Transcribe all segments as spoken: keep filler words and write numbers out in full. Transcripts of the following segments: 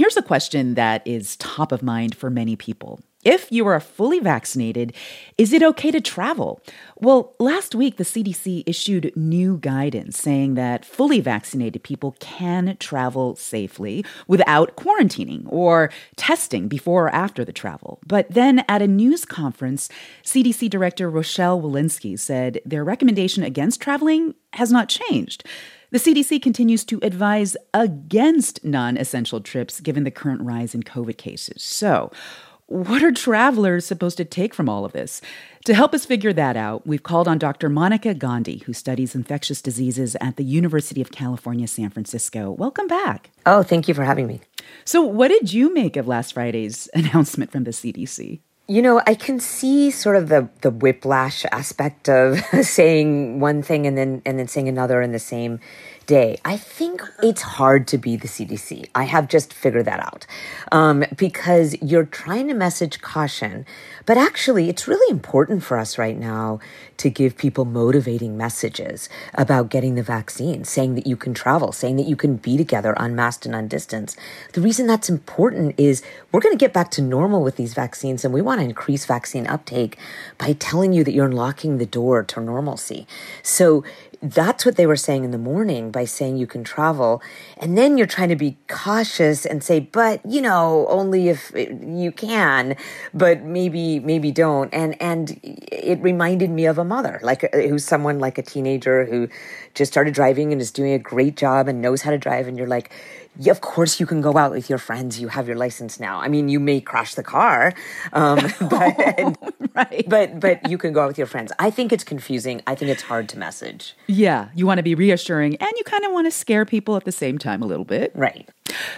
here's a question that is top of mind for many people. If you are fully vaccinated, is it okay to travel? Well, last week, the C D C issued new guidance saying that fully vaccinated people can travel safely without quarantining or testing before or after the travel. But then at a news conference, C D C Director Rochelle Walensky said their recommendation against traveling has not changed. The C D C continues to advise against non-essential trips given the current rise in COVID cases. So, what are travelers supposed to take from all of this? To help us figure that out, we've called on Doctor Monica Gandhi, who studies infectious diseases at the University of California, San Francisco. Welcome back. Oh, thank you for having me. So what did you make of last Friday's announcement from the C D C? You know, I can see sort of the, the whiplash aspect of saying one thing and then and then saying another in the same day. I think it's hard to be the C D C. I have just figured that out um, because you're trying to message caution, but actually it's really important for us right now to give people motivating messages about getting the vaccine, saying that you can travel, saying that you can be together unmasked and undistanced. The reason that's important is we're going to get back to normal with these vaccines, and we want to increase vaccine uptake by telling you that you're unlocking the door to normalcy. So that's what they were saying in the morning by saying you can travel. And then you're trying to be cautious and say, but, you know, only if you can, but maybe, maybe don't. And, and it reminded me of a mother, like who's someone like a teenager who just started driving and is doing a great job and knows how to drive. And you're like, yeah, of course you can go out with your friends. You have your license now. I mean, you may crash the car, um, but, right. but but you can go out with your friends. I think it's confusing. I think it's hard to message. Yeah, you want to be reassuring, and you kind of want to scare people at the same time a little bit. Right.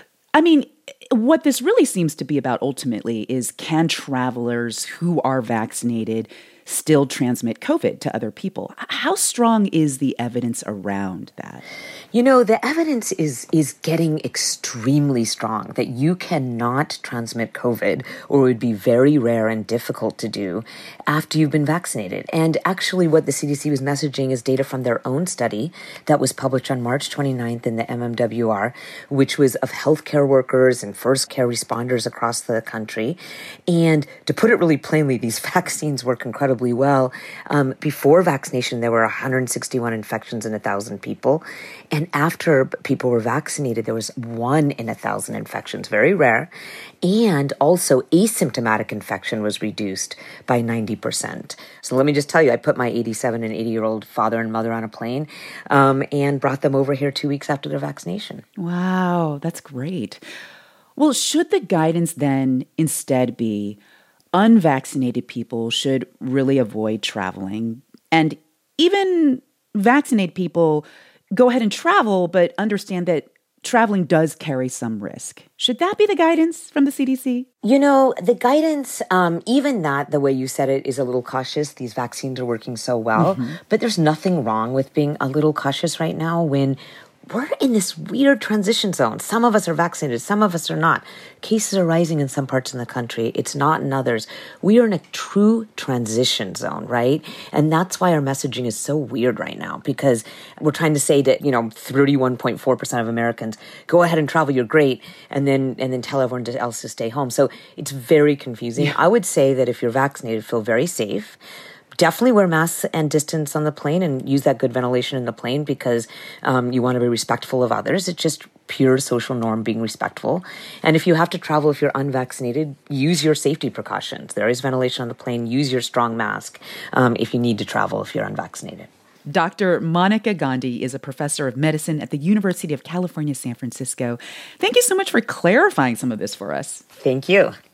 I mean, what this really seems to be about ultimately is, can travelers who are vaccinated still transmit COVID to other people? How strong is the evidence around that? You know, the evidence is is getting extremely strong that you cannot transmit COVID, or it would be very rare and difficult to do after you've been vaccinated. And actually what the C D C was messaging is data from their own study that was published on March twenty-ninth in the M M W R, which was of healthcare workers and first care responders across the country. And to put it really plainly, these vaccines work incredibly well. Um, before vaccination, there were one hundred sixty-one infections in one thousand people. And after people were vaccinated, there was one in a thousand infections, very rare. And also asymptomatic infection was reduced by ninety percent. So let me just tell you, I put my eighty-seven and eighty-year-old father and mother on a plane um, and brought them over here two weeks after their vaccination. Wow, that's great. Well, should the guidance then instead be unvaccinated people should really avoid traveling, and even vaccinated people go ahead and travel, but understand that traveling does carry some risk? Should that be the guidance from the C D C? You know, the guidance, um, even that, the way you said it, is a little cautious. These vaccines are working so well, mm-hmm. but there's nothing wrong with being a little cautious right now when we're in this weird transition zone. Some of us are vaccinated, some of us are not. Cases are rising in some parts of the country. It's not in others. We are in a true transition zone, right? And that's why our messaging is so weird right now, because we're trying to say that, you know, thirty-one point four percent of Americans, go ahead and travel, you're great, and then and then tell everyone else to stay home. So it's very confusing. Yeah. I would say that if you're vaccinated, feel very safe. Definitely wear masks and distance on the plane and use that good ventilation in the plane because um, you want to be respectful of others. It's just pure social norm, being respectful. And if you have to travel, if you're unvaccinated, use your safety precautions. There is ventilation on the plane. Use your strong mask um, if you need to travel if you're unvaccinated. Doctor Monica Gandhi is a professor of medicine at the University of California, San Francisco. Thank you so much for clarifying some of this for us. Thank you.